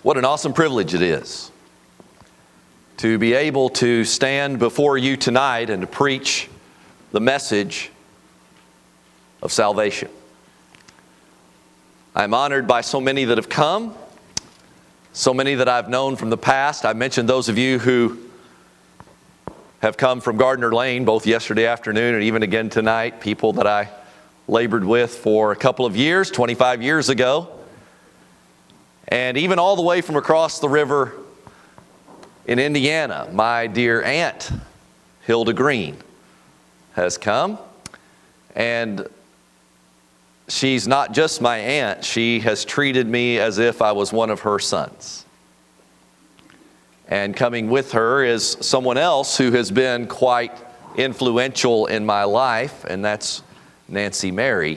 What an awesome privilege it is to be able to stand before you tonight and to preach the message of salvation. I'm honored by so many that have come, so many that I've known from the past. I mentioned those of you who have come from Gardner Lane, both yesterday afternoon and even again tonight, people that I labored with for a couple of years, 25 years ago. And even all the way from across the river in Indiana, my dear aunt, Hilda Green, has come. And she's not just my aunt, she has treated me as if I was one of her sons. And coming with her is someone else who has been quite influential in my life, and that's Nancy Mary.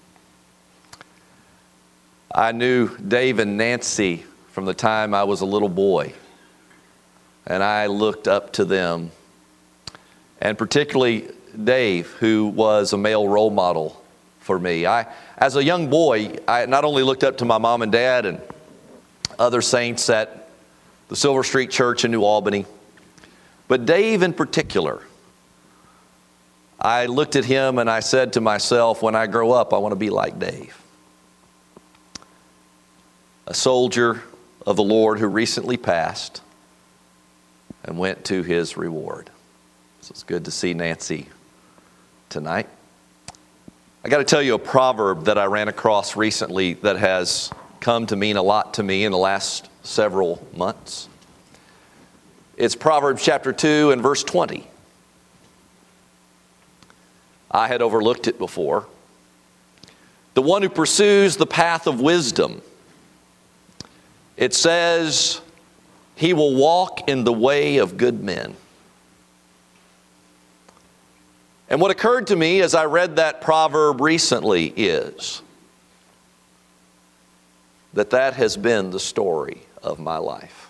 I knew Dave and Nancy from the time I was a little boy, and I looked up to them, and particularly Dave, who was a male role model for me. As a young boy, I not only looked up to my mom and dad and other saints at the Silver Street Church in New Albany, but Dave in particular. I looked at him and I said to myself, when I grow up, I want to be like Dave. A soldier of the Lord who recently passed and went to his reward. So it's good to see Nancy tonight. I got to tell you a proverb that I ran across recently that has come to mean a lot to me in the last several months. It's Proverbs chapter 2 and verse 20. I had overlooked it before. The one who pursues the path of wisdom, it says, he will walk in the way of good men. And what occurred to me as I read that proverb recently is that has been the story of my life.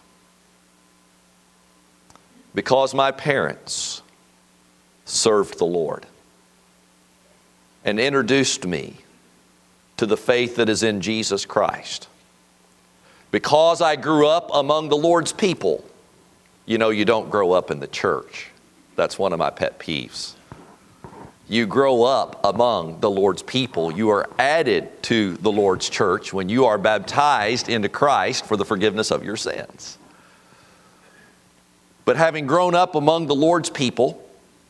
Because my parents served the Lord and introduced me to the faith that is in Jesus Christ. Because I grew up among the Lord's people. You know, you don't grow up in the church. That's one of my pet peeves. You grow up among the Lord's people. You are added to the Lord's church when you are baptized into Christ for the forgiveness of your sins. But having grown up among the Lord's people,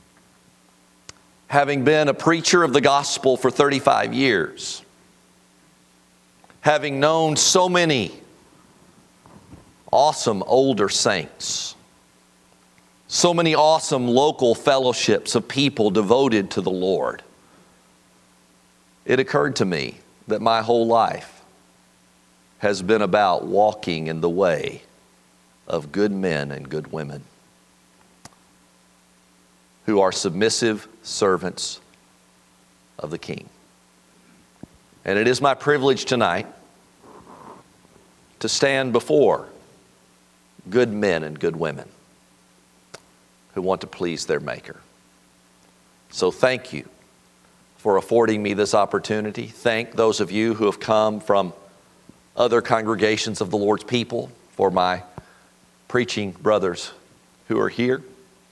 having been a preacher of the gospel for 35 years, having known so many awesome older saints, so many awesome local fellowships of people devoted to the Lord, it occurred to me that my whole life has been about walking in the way of good men and good women who are submissive servants of the King. And it is my privilege tonight to stand before good men and good women who want to please their Maker. So thank you for affording me this opportunity. Thank those of you who have come from other congregations of the Lord's people, for my preaching brothers who are here.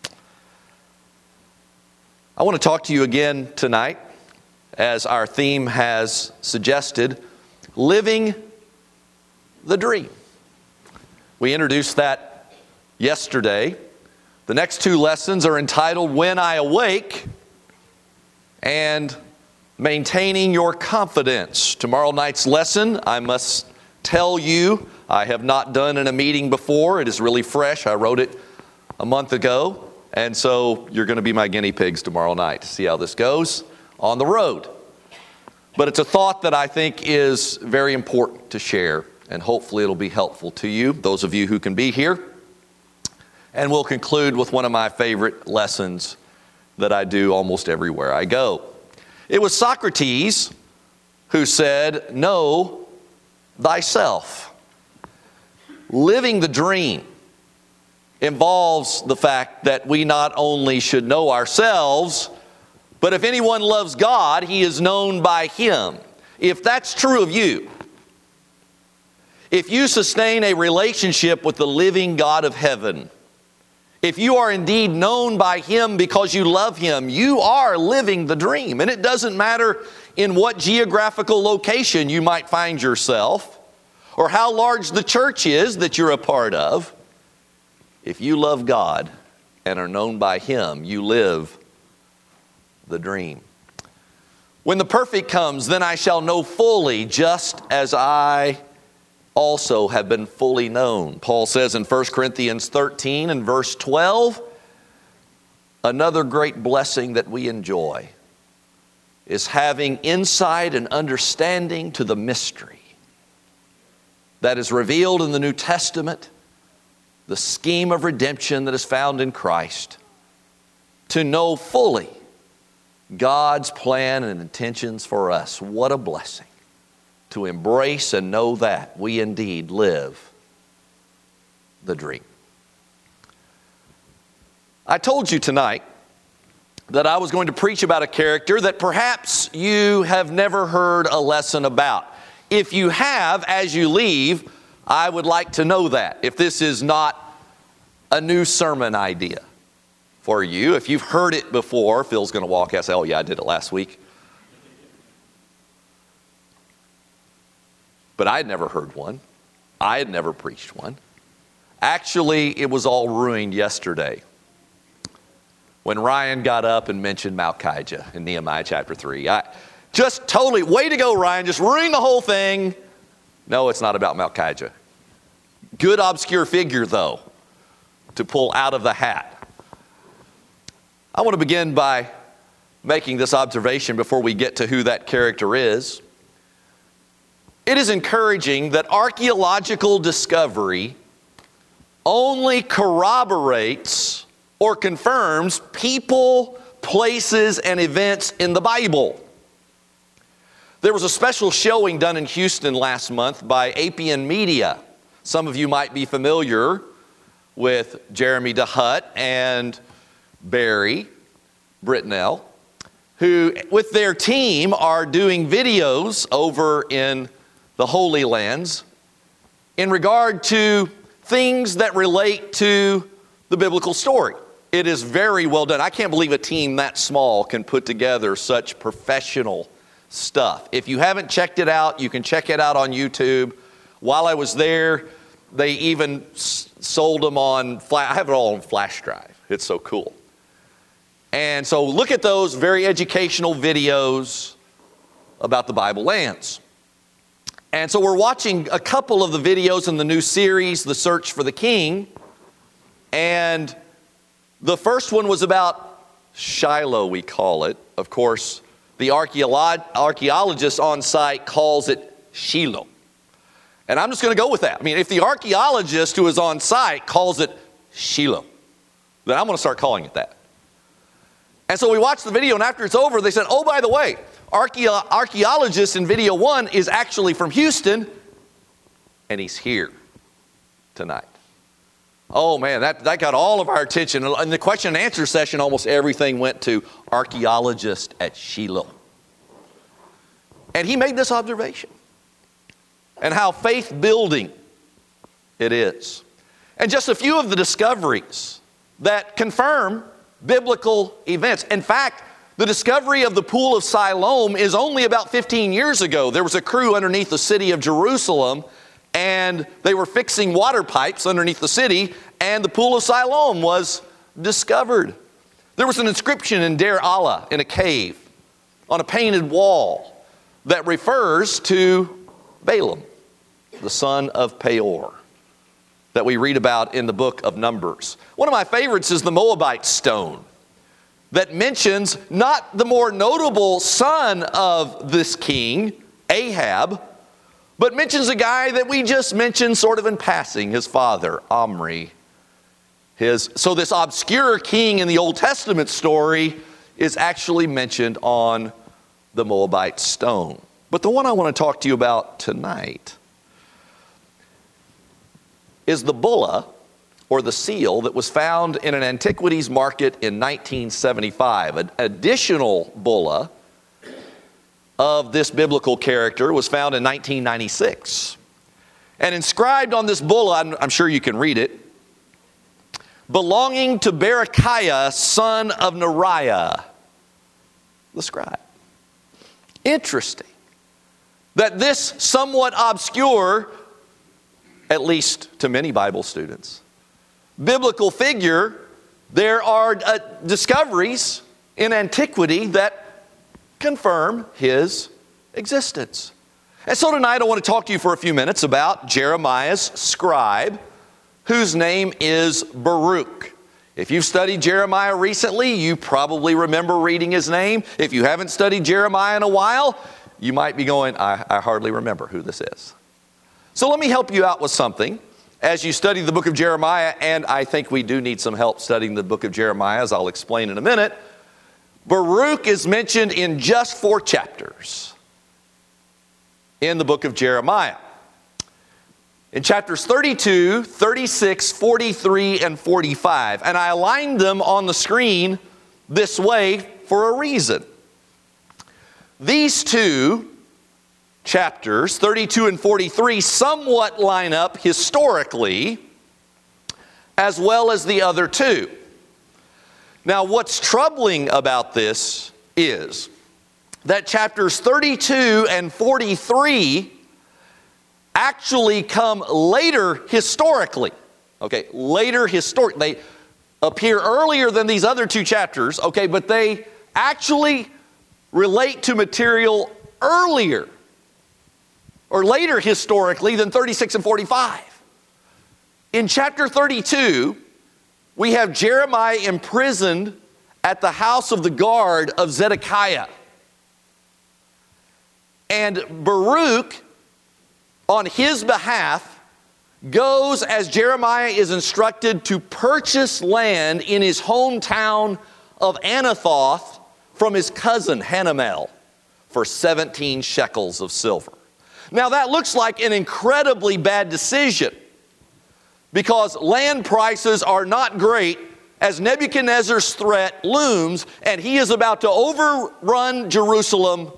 I want to talk to you again tonight, as our theme has suggested, living the dream. We introduced that yesterday. The next two lessons are entitled When I Awake and Maintaining Your Confidence. Tomorrow night's lesson, I must tell you, I have not done in a meeting before. It is really fresh. I wrote it a month ago. And so you're going to be my guinea pigs tomorrow night to see how this goes on the road. But it's a thought that I think is very important to share, and hopefully it'll be helpful to you, those of you who can be here. And we'll conclude with one of my favorite lessons that I do almost everywhere I go. It was Socrates who said, "Know thyself." Living the dream involves the fact that we not only should know ourselves, but if anyone loves God, he is known by Him. If that's true of you, if you sustain a relationship with the living God of heaven, if you are indeed known by Him because you love Him, you are living the dream. And it doesn't matter in what geographical location you might find yourself or how large the church is that you're a part of. If you love God and are known by Him, you live the dream. When the perfect comes, then I shall know fully, just as I also have been fully known. Paul says in 1 Corinthians 13 and verse 12, another great blessing that we enjoy is having insight and understanding to the mystery that is revealed in the New Testament, the scheme of redemption that is found in Christ, to know fully God's plan and intentions for us. What a blessing to embrace and know that we indeed live the dream. I told you tonight that I was going to preach about a character that perhaps you have never heard a lesson about. If you have, as you leave, I would like to know that. If this is not a new sermon idea for you, if you've heard it before, Phil's going to walk out and say, oh yeah, I did it last week. But I had never heard one. I had never preached one. Actually, it was all ruined yesterday when Ryan got up and mentioned Malchijah in Nehemiah chapter 3. Just totally, way to go, Ryan, just ruining the whole thing. No, it's not about Malchijah. Good obscure figure, though, to pull out of the hat. I want to begin by making this observation before we get to who that character is. It is encouraging that archaeological discovery only corroborates or confirms people, places, and events in the Bible. There was a special showing done in Houston last month by Appian Media. Some of you might be familiar with Jeremy DeHutt and Barry Britnell, who with their team are doing videos over in the Holy Lands in regard to things that relate to the biblical story. It is very well done. I can't believe a team that small can put together such professional stuff. If you haven't checked it out, you can check it out on YouTube. While I was there, they even sold them on I have it all on flash drive. It's so cool. And so look at those very educational videos about the Bible lands. And so we're watching a couple of the videos in the new series, The Search for the King. And the first one was about Shiloh, we call it. Of course, the archaeologist on site calls it Shiloh. And I'm just going to go with that. I mean, if the archaeologist who is on site calls it Shiloh, then I'm going to start calling it that. And so we watched the video, and after it's over, they said, oh, by the way, archaeologist in video 1 is actually from Houston, and he's here tonight. Oh man, that got all of our attention. In the question and answer session, almost everything went to archaeologist at Shiloh. And he made this observation, and how faith building it is. And just a few of the discoveries that confirm biblical events. In fact, the discovery of the Pool of Siloam is only about 15 years ago. There was a crew underneath the city of Jerusalem, and they were fixing water pipes underneath the city, and the Pool of Siloam was discovered. There was an inscription in Deir Allah, in a cave, on a painted wall, that refers to Balaam, the son of Peor, that we read about in the book of Numbers. One of my favorites is the Moabite stone, that mentions not the more notable son of this king, Ahab, but mentions a guy that we just mentioned sort of in passing, his father, Omri. So this obscure king in the Old Testament story is actually mentioned on the Moabite stone. But the one I want to talk to you about tonight is the bulla, or the seal, that was found in an antiquities market in 1975. An additional bulla of this biblical character was found in 1996. And inscribed on this bull, I'm sure you can read it, belonging to Berechiah, son of Neriah, the scribe. Interesting that this somewhat obscure, at least to many Bible students, biblical figure, there are discoveries in antiquity that confirm his existence. And so tonight I want to talk to you for a few minutes about Jeremiah's scribe, whose name is Baruch. If you've studied Jeremiah recently, you probably remember reading his name. If you haven't studied Jeremiah in a while, you might be going, I hardly remember who this is. So let me help you out with something as you study the book of Jeremiah, and I think we do need some help studying the book of Jeremiah, as I'll explain in a minute. Baruch is mentioned in just 4 chapters in the book of Jeremiah. In chapters 32, 36, 43, and 45. And I aligned them on the screen this way for a reason. These 2 chapters, 32 and 43, somewhat line up historically, as well as the other 2. Now, what's troubling about this is that chapters 32 and 43 actually come later historically. Okay, later historically. They appear earlier than these other 2 chapters, okay, but they actually relate to material earlier or later historically than 36 and 45. In chapter 32, we have Jeremiah imprisoned at the house of the guard of Zedekiah. And Baruch, on his behalf, goes as Jeremiah is instructed to purchase land in his hometown of Anathoth from his cousin Hanamel for 17 shekels of silver. Now that looks like an incredibly bad decision because land prices are not great as Nebuchadnezzar's threat looms and he is about to overrun Jerusalem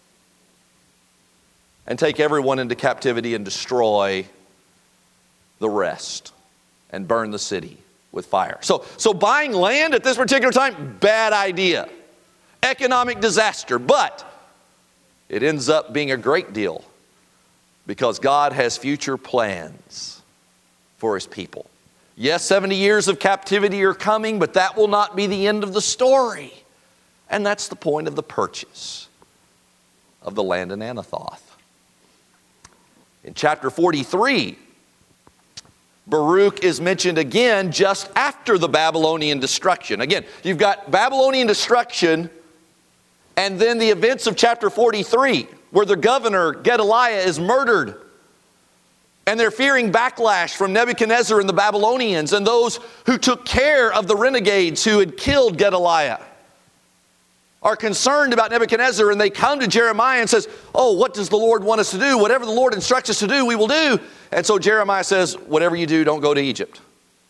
and take everyone into captivity and destroy the rest and burn the city with fire. So buying land at this particular time, bad idea. Economic disaster, but it ends up being a great deal because God has future plans for his people. Yes, 70 years of captivity are coming, but that will not be the end of the story. And that's the point of the purchase of the land in Anathoth. In chapter 43, Baruch is mentioned again just after the Babylonian destruction. Again, you've got Babylonian destruction and then the events of chapter 43 where the governor Gedaliah is murdered. And they're fearing backlash from Nebuchadnezzar and the Babylonians and those who took care of the renegades who had killed Gedaliah are concerned about Nebuchadnezzar, and they come to Jeremiah and says, oh, what does the Lord want us to do? Whatever the Lord instructs us to do, we will do. And so Jeremiah says, whatever you do, don't go to Egypt.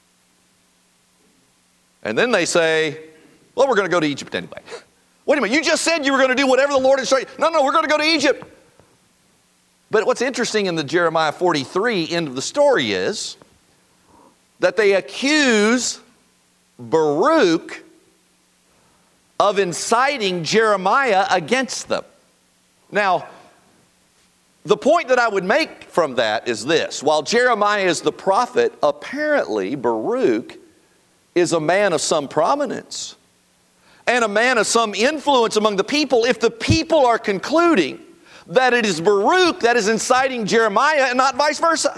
And then they say, well, we're going to go to Egypt anyway. Wait a minute, you just said you were going to do whatever the Lord instructed. No, we're going to go to Egypt. But what's interesting in the Jeremiah 43 end of the story is that they accuse Baruch of inciting Jeremiah against them. Now, the point that I would make from that is this. While Jeremiah is the prophet, apparently Baruch is a man of some prominence and a man of some influence among the people if the people are concluding that it is Baruch that is inciting Jeremiah and not vice versa.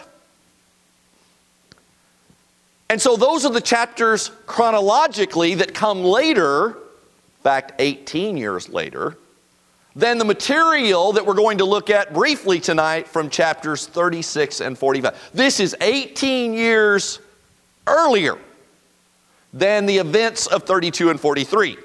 And so those are the chapters chronologically that come later, in fact 18 years later, than the material that we're going to look at briefly tonight from chapters 36 and 45. This is 18 years earlier than the events of 32 and 43.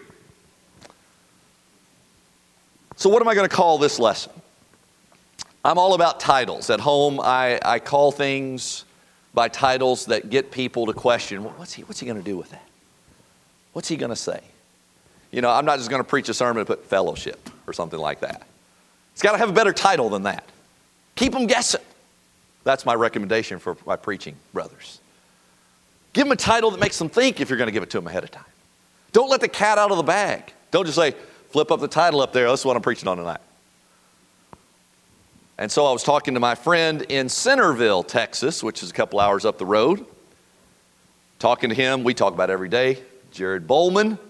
So what am I going to call this lesson? I'm all about titles. At home, I call things by titles that get people to question, well, what's he going to do with that? What's he going to say? You know, I'm not just going to preach a sermon and put fellowship or something like that. It's got to have a better title than that. Keep them guessing. That's my recommendation for my preaching brothers. Give them a title that makes them think if you're going to give it to them ahead of time. Don't let the cat out of the bag. Don't just say, flip up the title up there. That's what I'm preaching on tonight. And so I was talking to my friend in Centerville, Texas, which is a couple hours up the road. Talking to him, we talk about every day, Jared Bowman.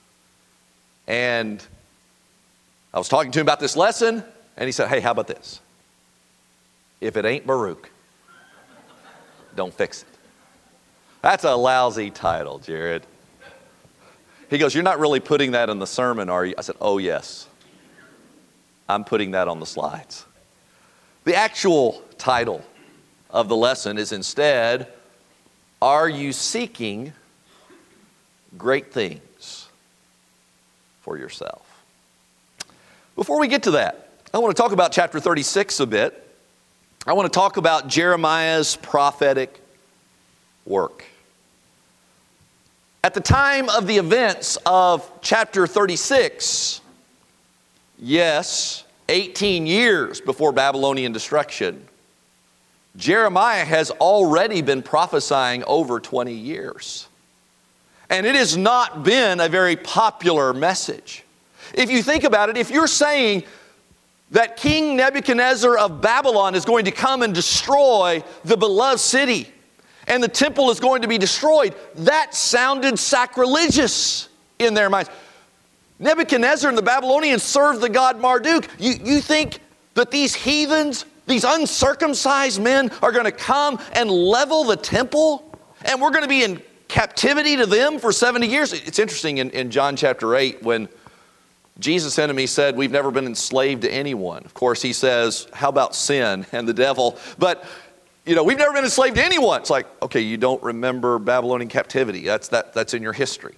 And I was talking to him about this lesson, and he said, hey, how about this? If it ain't Baruch, don't fix it. That's a lousy title, Jared. He goes, you're not really putting that in the sermon, are you? I said, oh, yes. I'm putting that on the slides. The actual title of the lesson is instead, are you seeking great things for yourself? Before we get to that, I want to talk about chapter 36 a bit. I want to talk about Jeremiah's prophetic work. At the time of the events of chapter 36, yes, 18 years before Babylonian destruction, Jeremiah has already been prophesying over 20 years. And it has not been a very popular message. If you think about it, if you're saying that King Nebuchadnezzar of Babylon is going to come and destroy the beloved city, and the temple is going to be destroyed, that sounded sacrilegious in their minds. Nebuchadnezzar and the Babylonians served the god Marduk. You think that these heathens, these uncircumcised men are going to come and level the temple? And we're going to be in captivity to them for 70 years? It's interesting in John chapter 8 when Jesus' enemy said, we've never been enslaved to anyone. Of course, he says, how about sin and the devil? But, we've never been enslaved to anyone. It's like, okay, you don't remember Babylonian captivity. That's in your history.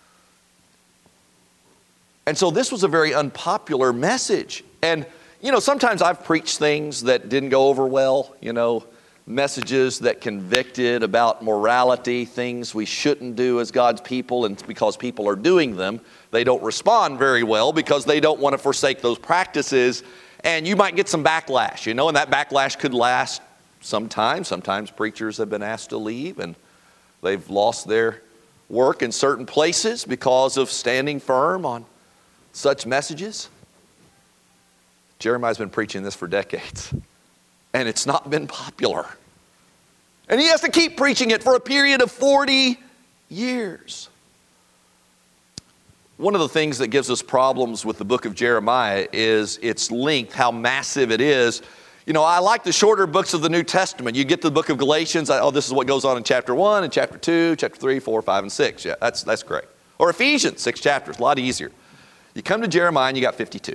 And so this was a very unpopular message. And, sometimes I've preached things that didn't go over well, messages that convicted about morality, things we shouldn't do as God's people, and because people are doing them, they don't respond very well because they don't want to forsake those practices, and you might get some backlash, and that backlash could last some time. Sometimes preachers have been asked to leave, and they've lost their work in certain places because of standing firm on such messages. Jeremiah's been preaching this for decades, and it's not been popular. And he has to keep preaching it for a period of 40 years. One of the things that gives us problems with the book of Jeremiah is its length, how massive it is. I like the shorter books of the New Testament. You get to the book of Galatians, this is what goes on in chapter 1 and chapter 2, chapter 3, 4, 5, and 6. Yeah, that's great. Or Ephesians, 6 chapters, a lot easier. You come to Jeremiah and you got 52.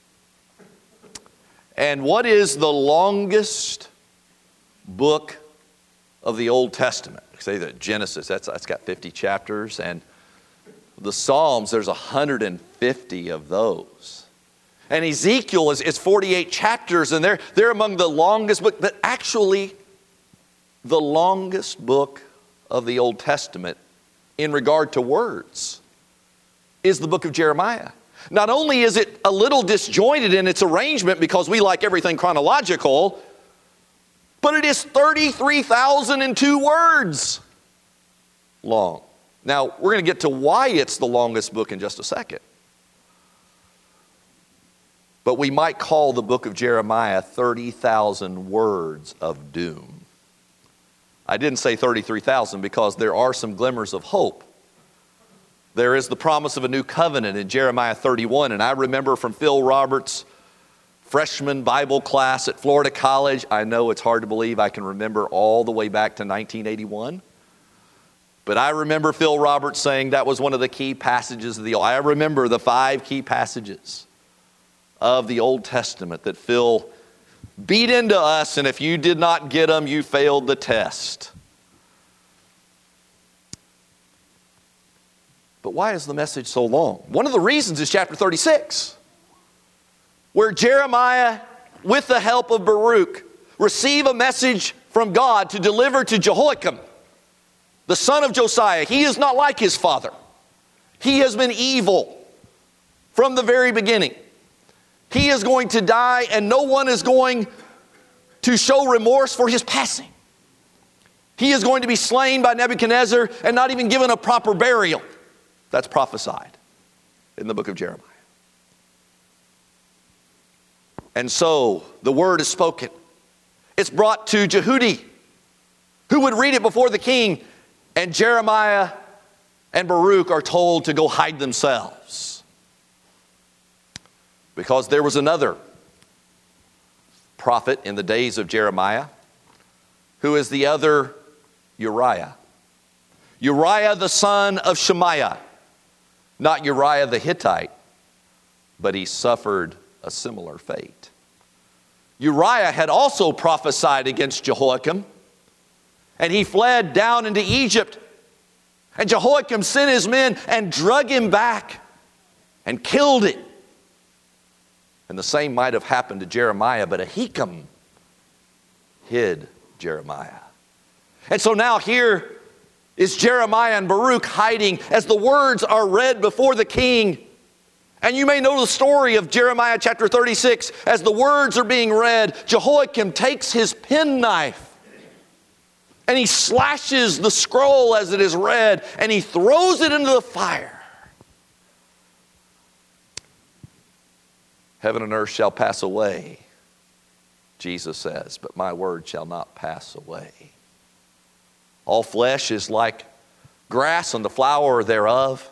And what is the longest book of the Old Testament? Say that Genesis, that's got 50 chapters, and the Psalms, there's 150 of those. And Ezekiel is 48 chapters, and they're among the longest book, but actually the longest book of the Old Testament in regard to words is the book of Jeremiah. Not only is it a little disjointed in its arrangement because we like everything chronological, but it is 33,002 words long. Now, we're going to get to why it's the longest book in just a second. But we might call the book of Jeremiah 30,000 words of doom. I didn't say 33,000 because there are some glimmers of hope. There is the promise of a new covenant in Jeremiah 31. And I remember from Phil Roberts' freshman Bible class at Florida College, I know it's hard to believe I can remember all the way back to 1981. But I remember Phil Roberts saying that was one of the key passages of I remember the 5 key passages of the Old Testament that Phil beat into us, and if you did not get them, you failed the test. But why is the message so long? One of the reasons is chapter 36, where Jeremiah, with the help of Baruch, receive a message from God to deliver to Jehoiakim, the son of Josiah. He is not like his father. He has been evil from the very beginning. He is going to die, and no one is going to show remorse for his passing. He is going to be slain by Nebuchadnezzar and not even given a proper burial. That's prophesied in the book of Jeremiah. And so the word is spoken. It's brought to Jehudi, who would read it before the king, and Jeremiah and Baruch are told to go hide themselves. Because there was another prophet in the days of Jeremiah, who is the other Uriah. Uriah the son of Shemaiah. Not Uriah the Hittite, but he suffered a similar fate. Uriah had also prophesied against Jehoiakim, and he fled down into Egypt. And Jehoiakim sent his men and drug him back and killed him. And the same might have happened to Jeremiah, but Ahikam hid Jeremiah. And so now here is Jeremiah and Baruch hiding as the words are read before the king. And you may know the story of Jeremiah chapter 36. As the words are being read, Jehoiakim takes his penknife and he slashes the scroll as it is read, and he throws it into the fire. Heaven and earth shall pass away, Jesus says, but my word shall not pass away. All flesh is like grass and the flower thereof,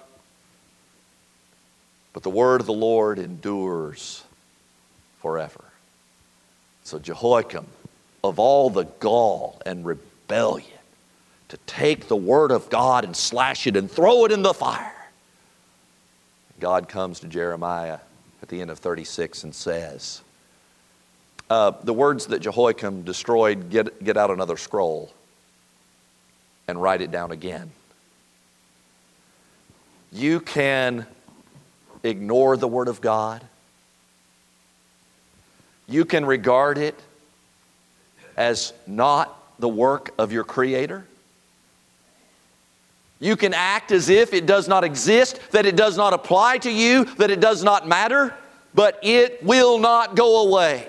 but the word of the Lord endures forever. So Jehoiakim, of all the gall and rebellion to take the word of God and slash it and throw it in the fire, God comes to Jeremiah at the end of 36 and says, the words that Jehoiakim destroyed, get out another scroll and write it down again. You can ignore the word of God. You can regard it as not the work of your Creator. You can act as if it does not exist, that it does not apply to you, that it does not matter, but it will not go away.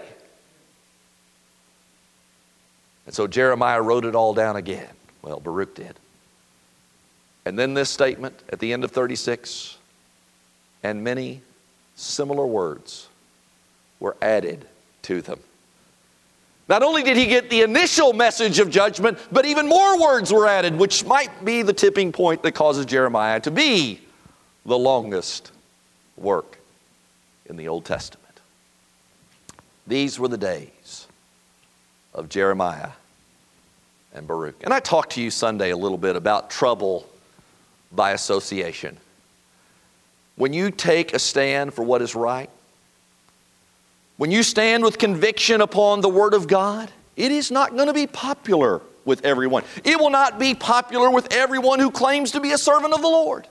And so Jeremiah wrote it all down again. Well, Baruch did. And then this statement at the end of 36, and many similar words were added to them. Not only did he get the initial message of judgment, but even more words were added, which might be the tipping point that causes Jeremiah to be the longest work in the Old Testament. These were the days of Jeremiah and Baruch. And I talked to you Sunday a little bit about trouble by association. When you take a stand for what is right, when you stand with conviction upon the Word of God, it is not going to be popular with everyone. It will not be popular with everyone who claims to be a servant of the Lord.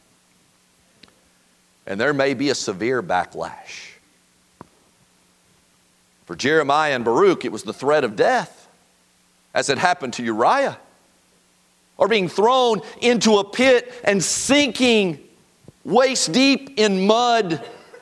And there may be a severe backlash. For Jeremiah and Baruch, it was the threat of death, as it happened to Uriah, or being thrown into a pit and sinking waist deep in mud.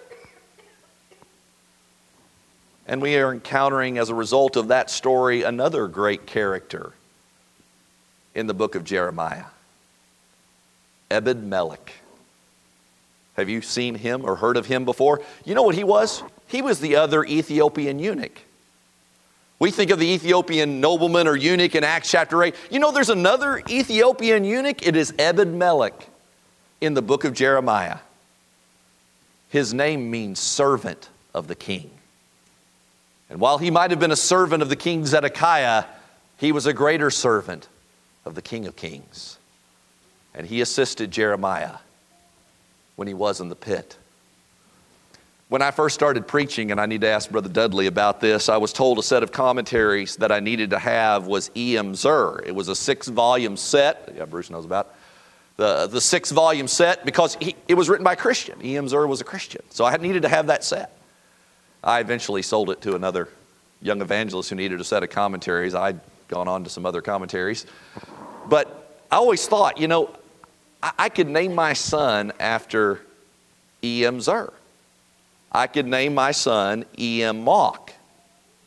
And we are encountering, as a result of that story, another great character in the book of Jeremiah, Ebed-Melech. Have you seen him or heard of him before? You know what he was? He was the other Ethiopian eunuch. We think of the Ethiopian nobleman or eunuch in Acts chapter 8. You know there's another Ethiopian eunuch? It is Ebed-Melech in the book of Jeremiah. His name means servant of the king. And while he might have been a servant of the king Zedekiah, he was a greater servant of the King of Kings. And he assisted Jeremiah when he was in the pit. When I first started preaching, and I need to ask Brother Dudley about this, I was told a set of commentaries that I needed to have was E.M. Zur. It was a 6-volume set. Yeah, Bruce knows about the 6-volume set, because it was written by a Christian. E.M. Zur was a Christian. So I needed to have that set. I eventually sold it to another young evangelist who needed a set of commentaries. I'd gone on to some other commentaries. But I always thought, you know, I could name my son after E.M. Zur. I could name my son E.M. Mock.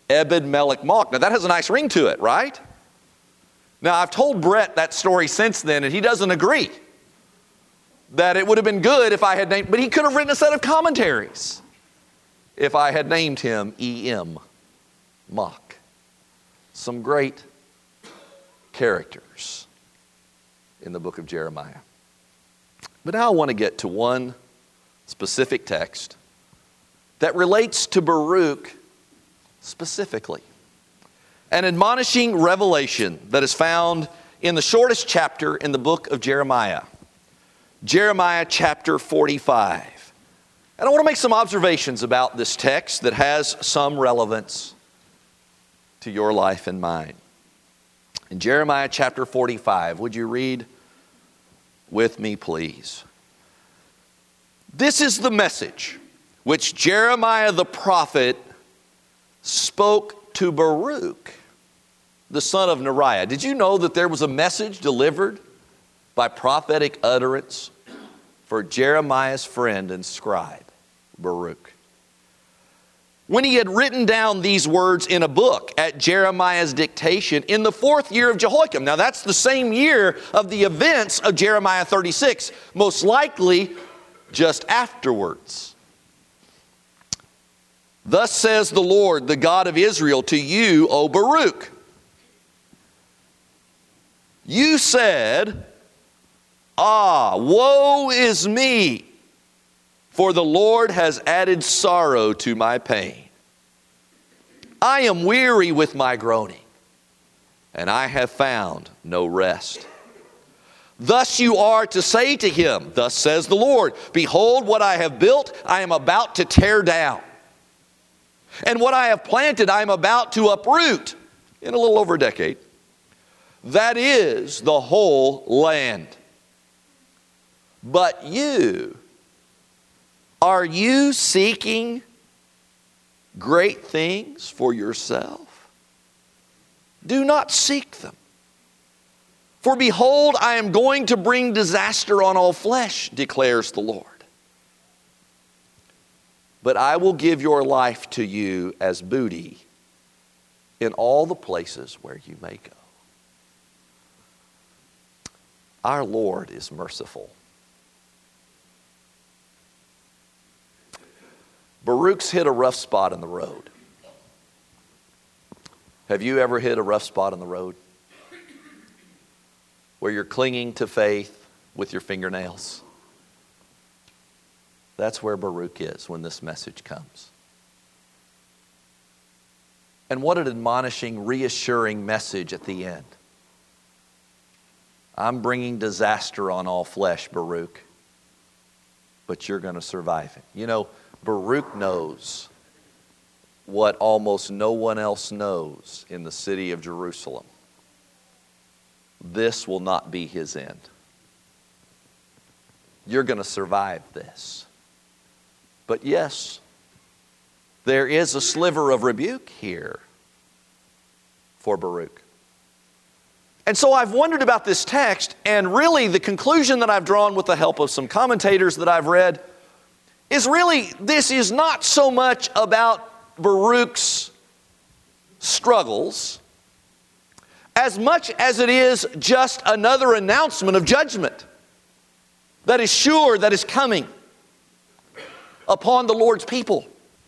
Ebed-Melech mocked. Now that has a nice ring to it, right? Now I've told Brett that story since then, and he doesn't agree that it would have been good if I had named, but he could have written a set of commentaries if I had named him E.M. Mock. Some great characters in the book of Jeremiah. But now I want to get to one specific text that relates to Baruch specifically. An admonishing revelation that is found in the shortest chapter in the book of Jeremiah. Jeremiah chapter 45. And I want to make some observations about this text that has some relevance to your life and mine. In Jeremiah chapter 45, would you read with me, please? This is the message which Jeremiah the prophet spoke to Baruch, the son of Neriah. Did you know that there was a message delivered by prophetic utterance for Jeremiah's friend and scribe, Baruch? When he had written down these words in a book at Jeremiah's dictation in the 4th year of Jehoiakim. Now that's the same year of the events of Jeremiah 36, most likely just afterwards. Thus says the Lord, the God of Israel, to you, O Baruch. You said, woe is me, for the Lord has added sorrow to my pain. I am weary with my groaning, and I have found no rest. Thus you are to say to him, thus says the Lord, behold, what I have built, I am about to tear down. And what I have planted, I am about to uproot in a little over a decade. That is the whole land. But you, are you seeking great things for yourself? Do not seek them. For behold, I am going to bring disaster on all flesh, declares the Lord. But I will give your life to you as booty in all the places where you may go. Our Lord is merciful. Baruch's hit a rough spot in the road. Have you ever hit a rough spot in the road? Where you're clinging to faith with your fingernails? That's where Baruch is when this message comes. And what an admonishing, reassuring message at the end. I'm bringing disaster on all flesh, Baruch, but you're going to survive it. You know, Baruch knows what almost no one else knows in the city of Jerusalem. This will not be his end. You're going to survive this. But yes, there is a sliver of rebuke here for Baruch. And so I've wondered about this text, and really the conclusion that I've drawn with the help of some commentators that I've read is really this is not so much about Baruch's struggles as much as it is just another announcement of judgment that is sure, that is coming upon the Lord's people.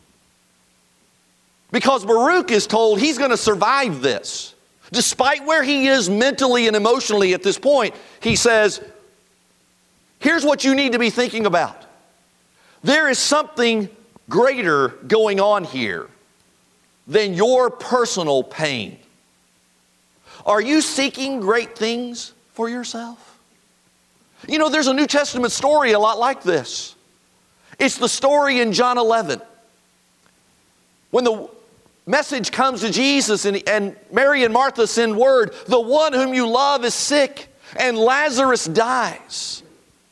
Because Baruch is told he's going to survive this. Despite where he is mentally and emotionally at this point, he says, here's what you need to be thinking about. There is something greater going on here than your personal pain. Are you seeking great things for yourself? You know, there's a New Testament story a lot like this. It's the story in John 11. When the message comes to Jesus and Mary and Martha send word, the one whom you love is sick and Lazarus dies.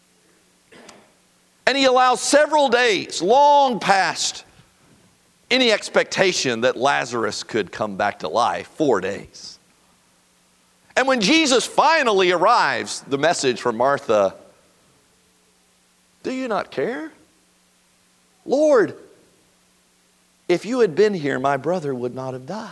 And he allows several days, long past any expectation that Lazarus could come back to life, 4 days. And when Jesus finally arrives, the message from Martha, do you not care? Lord, if you had been here, my brother would not have died.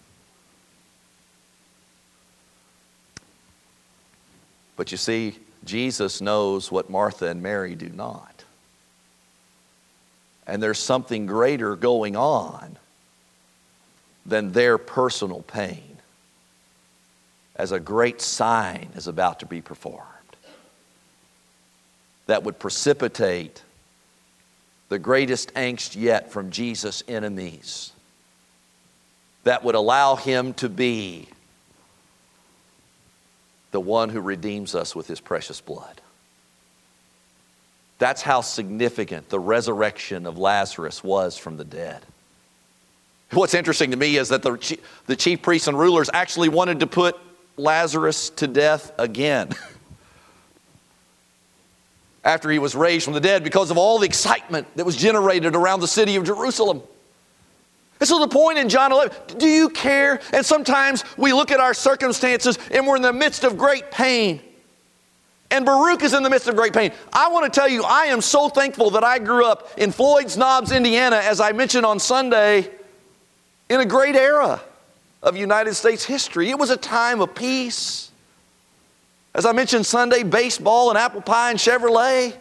But you see, Jesus knows what Martha and Mary do not. And there's something greater going on than their personal pain, as a great sign is about to be performed that would precipitate the greatest angst yet from Jesus' enemies, that would allow him to be the one who redeems us with his precious blood. That's how significant the resurrection of Lazarus was from the dead. What's interesting to me is that the chief priests and rulers actually wanted to put Lazarus to death again after he was raised from the dead, because of all the excitement that was generated around the city of Jerusalem. And so the point in John 11, do you care? And sometimes we look at our circumstances and we're in the midst of great pain. And Baruch is in the midst of great pain. I want to tell you, I am so thankful that I grew up in Floyd's Knobs, Indiana, as I mentioned on Sunday, in a great era of United States history. It was a time of peace. As I mentioned Sunday, baseball and apple pie and Chevrolet.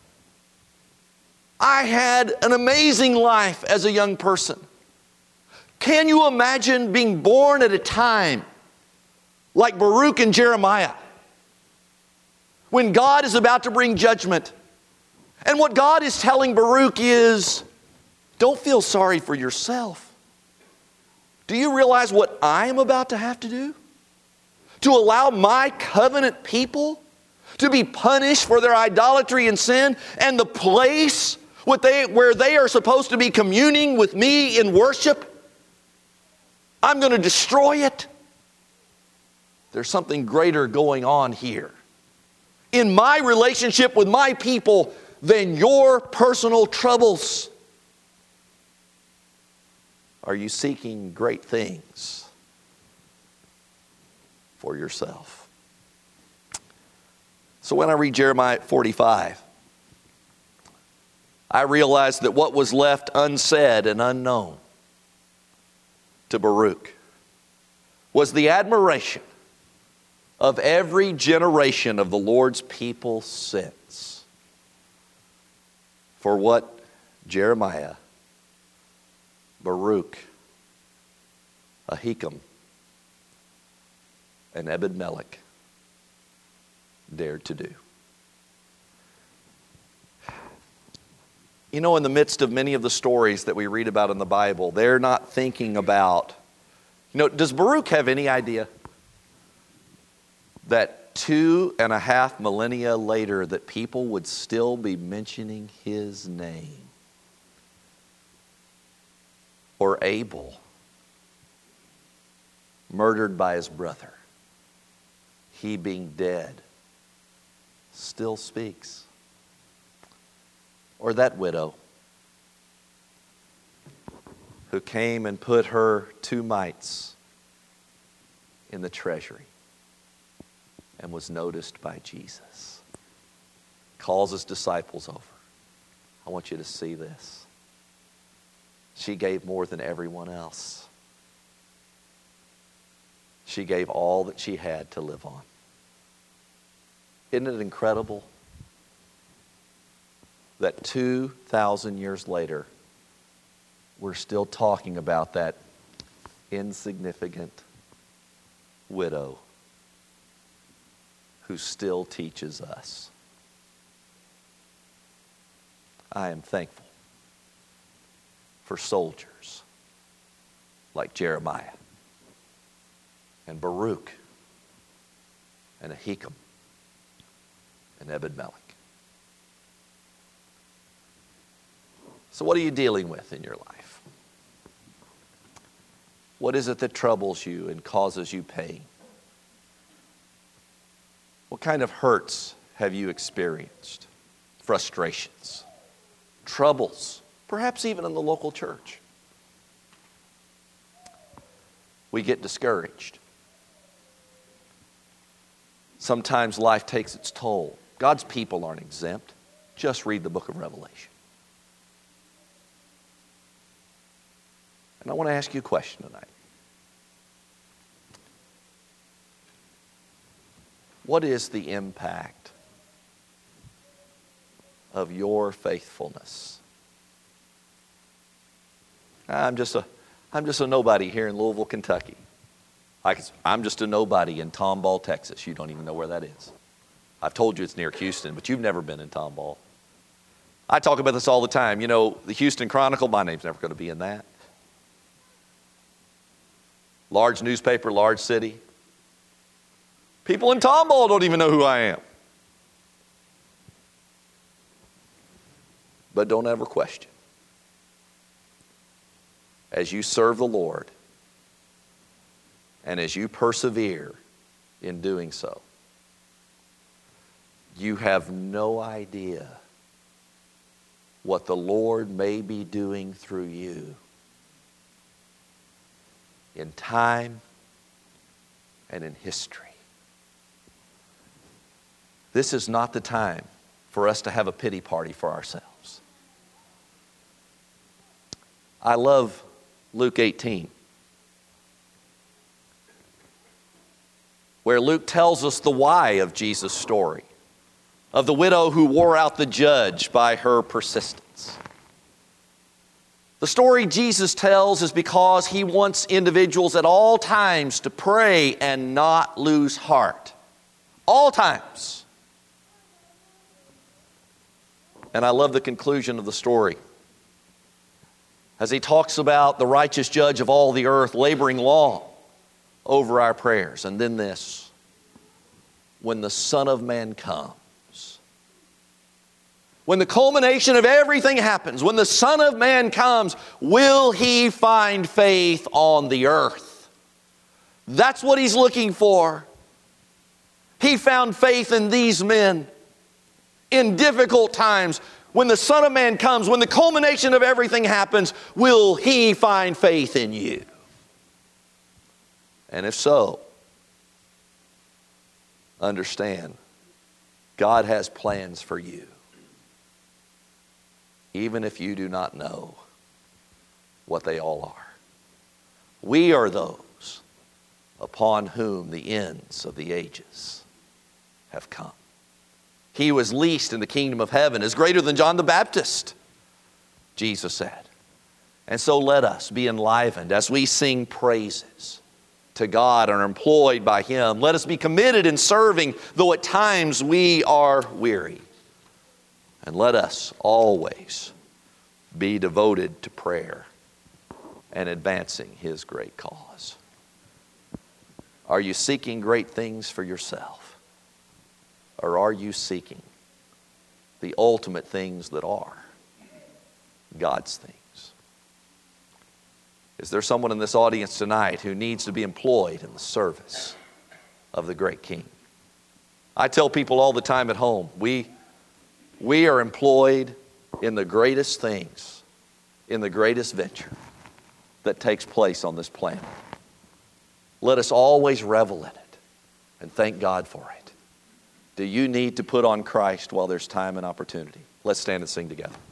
I had an amazing life as a young person. Can you imagine being born at a time like Baruch and Jeremiah, when God is about to bring judgment? And what God is telling Baruch is, don't feel sorry for yourself. Do you realize what I am about to have to do? To allow my covenant people to be punished for their idolatry and sin, and the place where they are supposed to be communing with me in worship, I'm going to destroy it. There's something greater going on here in my relationship with my people than your personal troubles. Are you seeking great things for yourself? So when I read Jeremiah 45, I realize that what was left unsaid and unknown to Baruch was the admiration of every generation of the Lord's people since for what Jeremiah, Baruch, Ahikam, and Ebed-Melech dared to do. You know, in the midst of many of the stories that we read about in the Bible, they're not thinking about, does Baruch have any idea that 2.5 millennia later that people would still be mentioning his name? Or Abel, murdered by his brother, he being dead, still speaks. Or that widow who came and put her 2 mites in the treasury and was noticed by Jesus. Calls his disciples over. I want you to see this. She gave more than everyone else. She gave all that she had to live on. Isn't it incredible that 2,000 years later, we're still talking about that insignificant widow who still teaches us? I am thankful for soldiers like Jeremiah and Baruch and Ahikam and Ebed-Melech. So what are you dealing with in your life? What is it that troubles you and causes you pain? What kind of hurts have you experienced? Frustrations, troubles, perhaps even in the local church. We get discouraged. Sometimes life takes its toll. God's people aren't exempt. Just read the book of Revelation. And I want to ask you a question tonight. What is the impact of your faithfulness? I'm just a nobody here in Louisville, Kentucky. I'm just a nobody in Tomball, Texas. You don't even know where that is. I've told you it's near Houston, but you've never been in Tomball. I talk about this all the time. You know, the Houston Chronicle, my name's never going to be in that. Large newspaper, large city. People in Tomball don't even know who I am. But don't ever question. As you serve the Lord, and as you persevere in doing so, you have no idea what the Lord may be doing through you in time and in history. This is not the time for us to have a pity party for ourselves. I love Luke 18, where Luke tells us the why of Jesus' story, of the widow who wore out the judge by her persistence. The story Jesus tells is because he wants individuals at all times to pray and not lose heart. All times. And I love the conclusion of the story, as he talks about the righteous judge of all the earth laboring long over our prayers. And then this, when the Son of Man comes, when the culmination of everything happens, when the Son of Man comes, will he find faith on the earth? That's what he's looking for. He found faith in these men in difficult times. When the Son of Man comes, when the culmination of everything happens, will he find faith in you? And if so, understand, God has plans for you, even if you do not know what they all are. We are those upon whom the ends of the ages have come. He who is least in the kingdom of heaven is greater than John the Baptist, Jesus said. And so let us be enlivened as we sing praises to God and are employed by Him. Let us be committed in serving, though at times we are weary. And let us always be devoted to prayer and advancing His great cause. Are you seeking great things for yourself? Or are you seeking the ultimate things that are God's things? Is there someone in this audience tonight who needs to be employed in the service of the great King? I tell people all the time at home, we are employed in the greatest things, in the greatest venture that takes place on this planet. Let us always revel in it and thank God for it. Do you need to put on Christ while there's time and opportunity? Let's stand and sing together.